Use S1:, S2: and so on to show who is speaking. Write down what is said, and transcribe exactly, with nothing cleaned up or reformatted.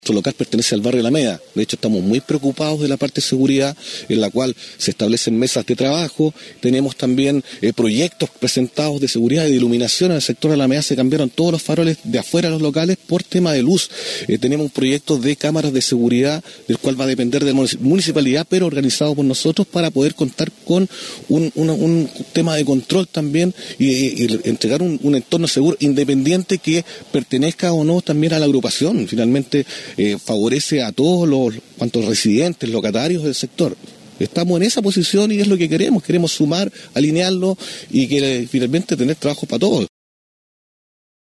S1: Nuestro local pertenece al barrio Alameda. De hecho, estamos muy preocupados de la parte de seguridad, en la cual se establecen mesas de trabajo. Tenemos también eh, proyectos presentados de seguridad y de iluminación. En el sector de Alameda se cambiaron todos los faroles de afuera de los locales por tema de luz. Eh, tenemos un proyecto de cámaras de seguridad, del cual va a depender de la municipalidad, pero organizado por nosotros para poder contar con un, un, un tema de control también y, y, y entregar un, un entorno seguro, independiente que pertenezca o no también a la agrupación. Finalmente, Eh, favorece a todos los cuantos residentes, locatarios del sector. Estamos en esa posición y es lo que queremos, queremos sumar, alinearlo y que finalmente tener trabajo para todos.